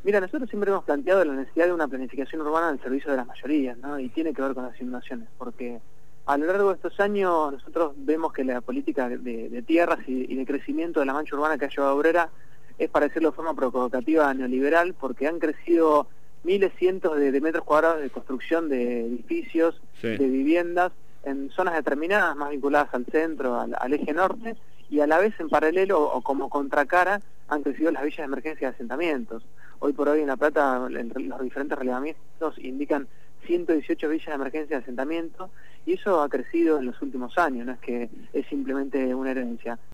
Mira, nosotros siempre hemos planteado la necesidad de una planificación urbana al servicio de las mayorías, ¿no? Y tiene que ver con las inundaciones, porque a lo largo de estos años nosotros vemos que la política de tierras y de crecimiento de la mancha urbana que ha llevado Obrera es, para decirlo de forma provocativa, neoliberal, porque han crecido miles, cientos de metros cuadrados de construcción de edificios, Sí. de viviendas, en zonas determinadas, más vinculadas al centro, al eje norte, y a la vez en paralelo o como contracara han crecido las villas de emergencia de asentamientos. Hoy por hoy en La Plata los diferentes relevamientos indican 118 villas de emergencia de asentamiento, y eso ha crecido en los últimos años, no es que es simplemente una herencia.